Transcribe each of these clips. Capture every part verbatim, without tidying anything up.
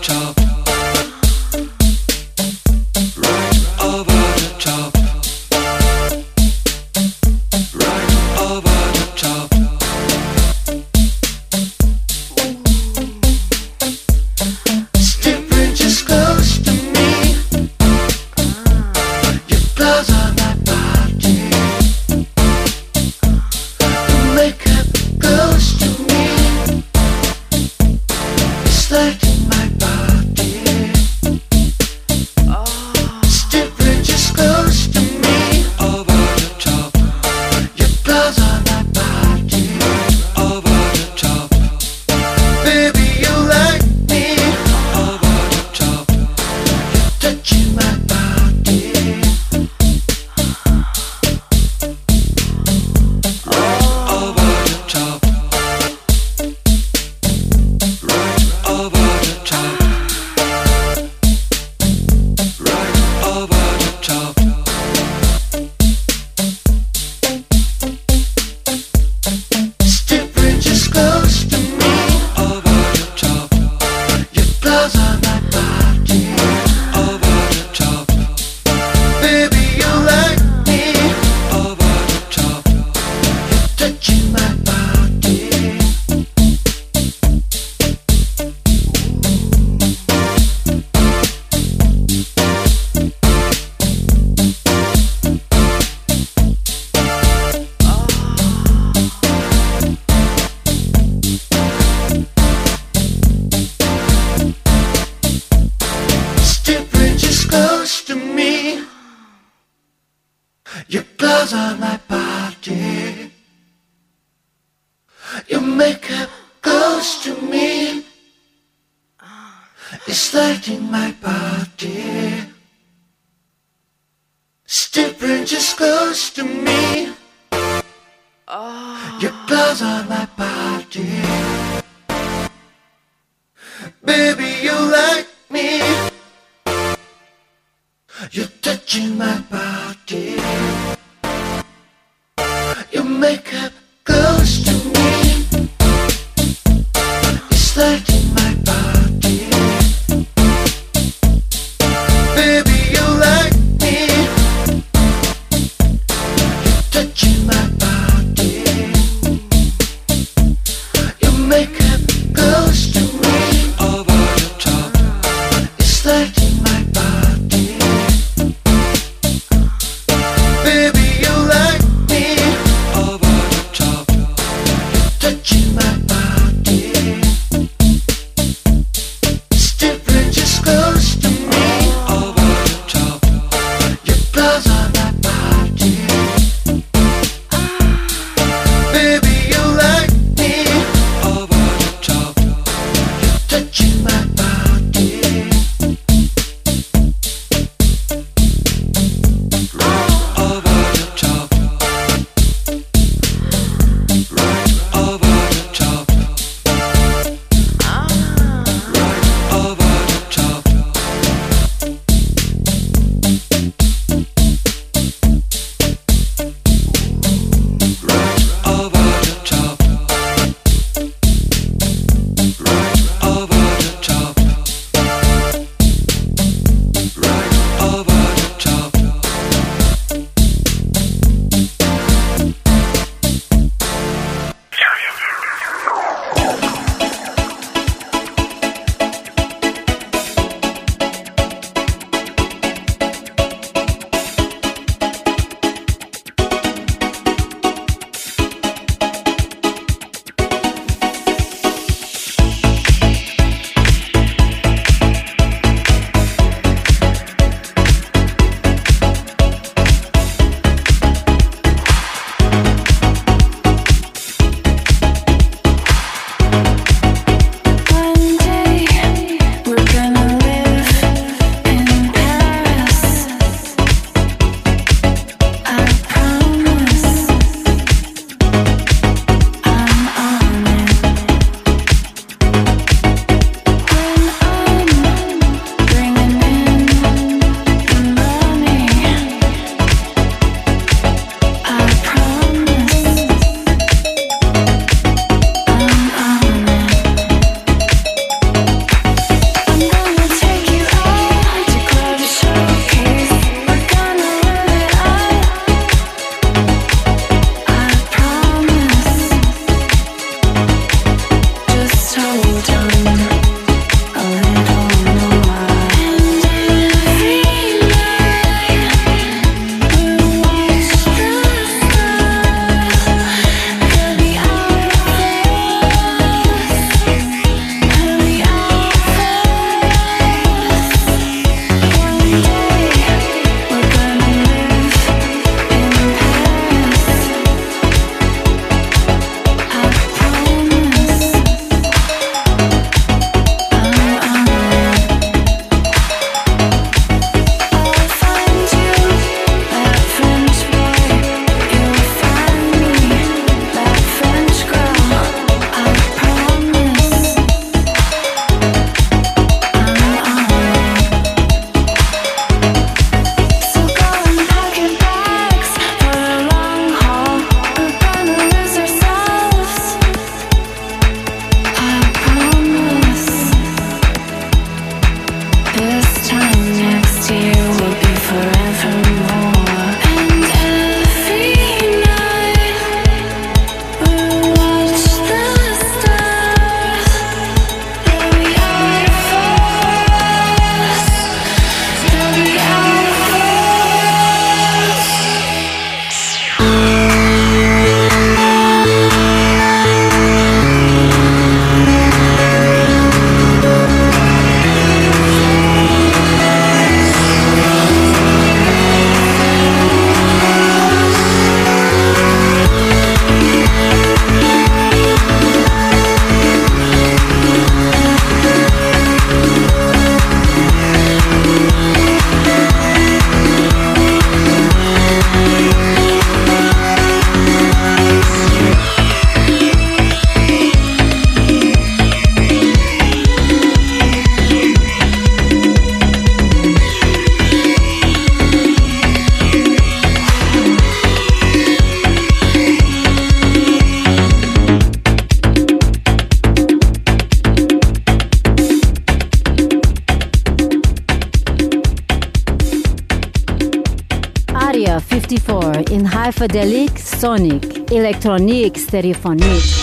Your clothes on my body, your makeup goes to me. It's lighting my body. Stippering just goes to me. Your clothes on my body, baby, you like me. You're touching my body. Your makeup goes to me. It's lighting my body. Baby, you like me. You're touching my body. Your Area fifty-four in Hyperdelic Sonic Electronic Stereophonic.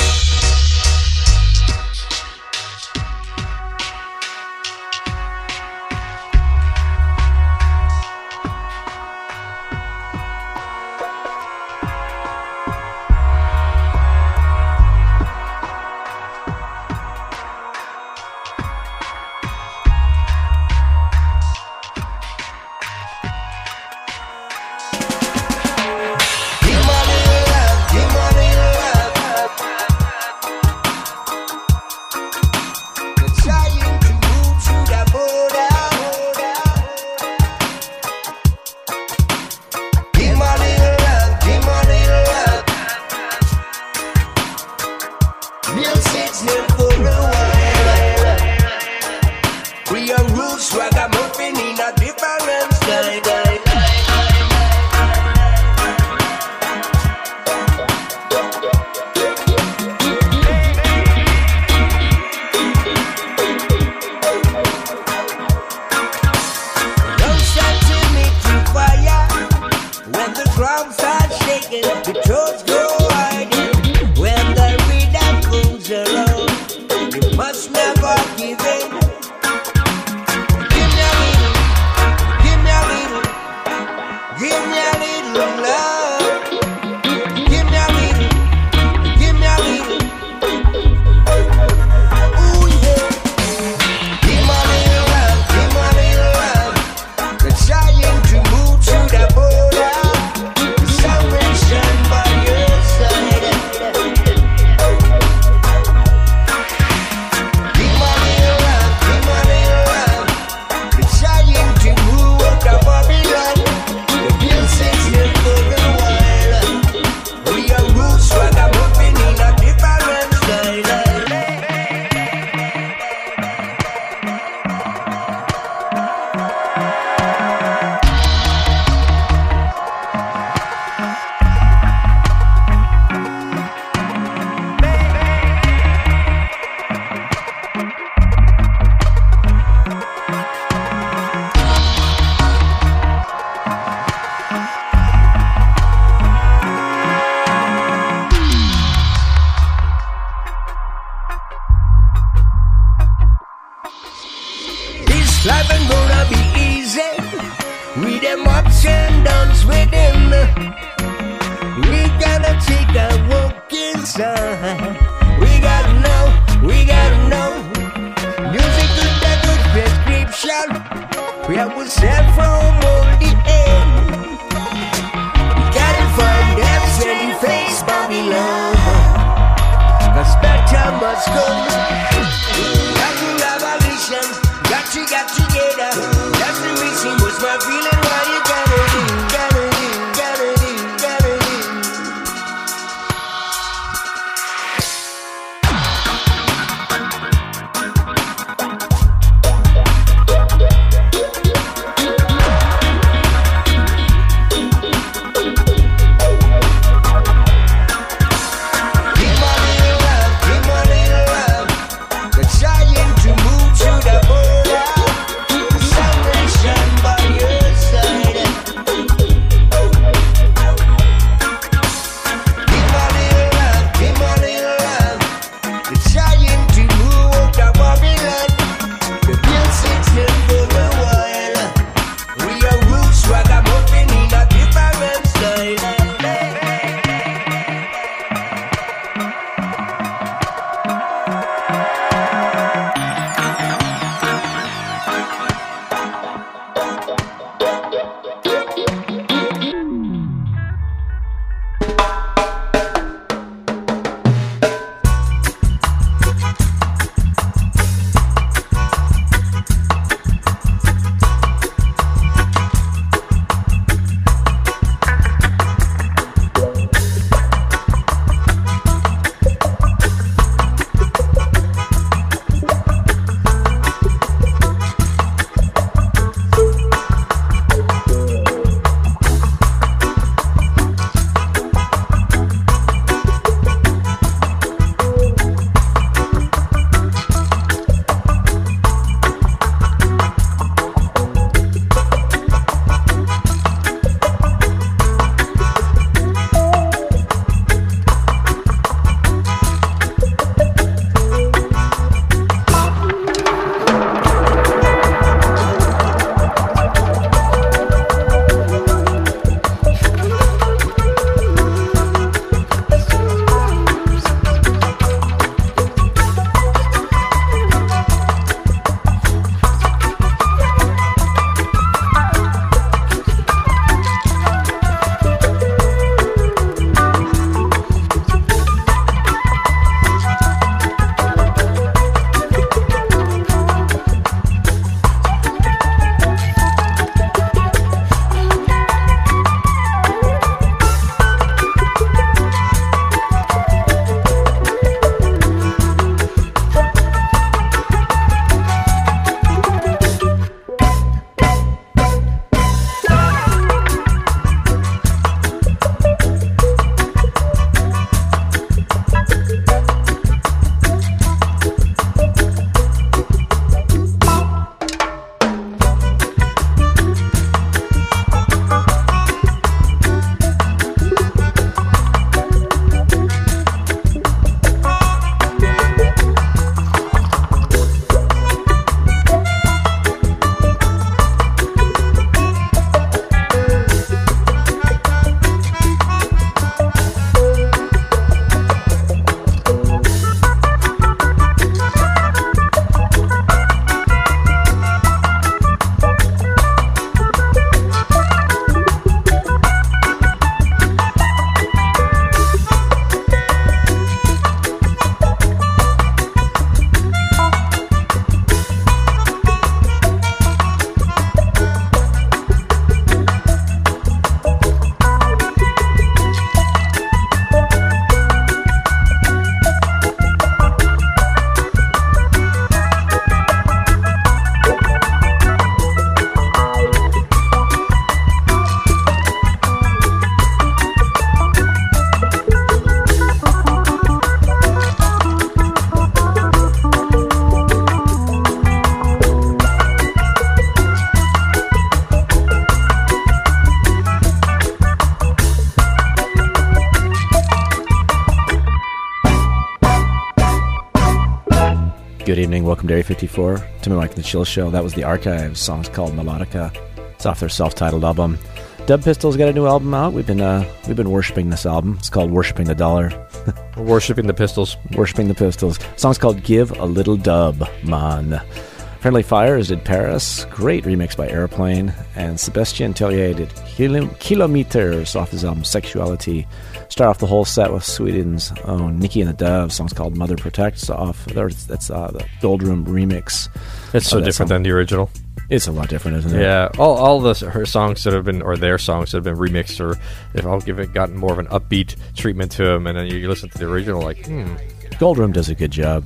evening. Welcome to Area fifty-four. Tim and Mike and the Chill Show. That was the Archives. Song's called Melodica. It's off their self-titled album. Dub Pistols got a new album out. We've been uh, we've been worshiping this album. It's called Worshipping the Dollar. We're worshipping the Pistols. Worshipping the Pistols. The song's called Give a Little Dub, Man. Friendly Fires did Paris. Great remix by Airplane. And Sebastien Tellier did Kilo- Kilometers off his album Sexuality. Start off the whole set with Sweden's own Nikki and the Dove. Song's called Mother Protects. Off that's uh, the Gold Room remix. It's so different song. Than the original. It's a lot different, isn't it? Yeah, all all the her songs that have been, or their songs that have been remixed, or if I'll give it gotten more of an upbeat treatment to them, and then you, you listen to the original, like, hmm. Gold Room does a good job.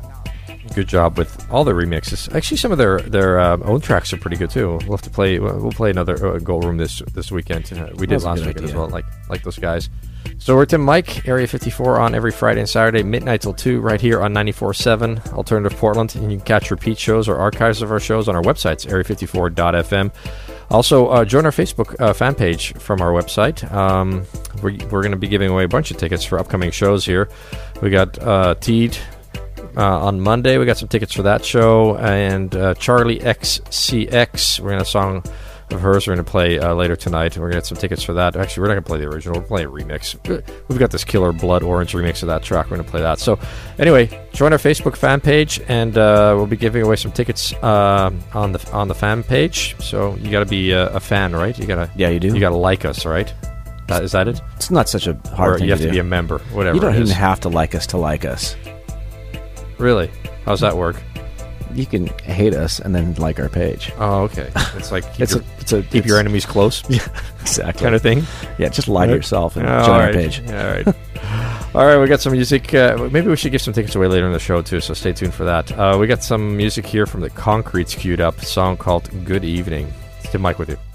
Good job with all the remixes. Actually, some of their their um, own tracks are pretty good too. We'll have to play. We'll play another uh, Gold Room this this weekend. Uh, we did That's last a good weekend idea. as well. Like like those guys. So we're Tim Mike, Area fifty-four on every Friday and Saturday, midnight till two, right here on ninety-four point seven Alternative Portland. And you can catch repeat shows or archives of our shows on our websites, area fifty-four dot f m. Also, uh, join our Facebook uh, fan page from our website. Um, we're we're going to be giving away a bunch of tickets for upcoming shows here. We got uh, Teed uh, on Monday. We got some tickets for that show. And uh, Charlie X C X, we're going to have a song of hers we're going to play uh, later tonight. We're going to get some tickets for that. Actually, we're not going to play the original. We'll play a remix. We've got this killer Blood Orange remix of that track. We're going to play that. So anyway, join our Facebook fan page, and uh, we'll be giving away some tickets uh, on the on the fan page. So you got to be a, a fan, right? You got to Yeah, you do. You got to like us, right? That, is that it? It's not such a hard or thing you have to to do. be a member, whatever. You don't it even is. have to like us to like us. Really? How's that work? You can hate us and then like our page. Oh, okay. It's like keep, It's your, a, it's a keep it's- your enemies close, Yeah, exactly. kind of thing. Yeah, just lie to Right. yourself and Oh, join all our right. page. Yeah, all right. All right, we got some music. Uh, maybe we should give some tickets away later in the show, too, so stay tuned for that. Uh, we got some music here from the Concretes queued up, a song called Good Evening. It's Tim Mike with you.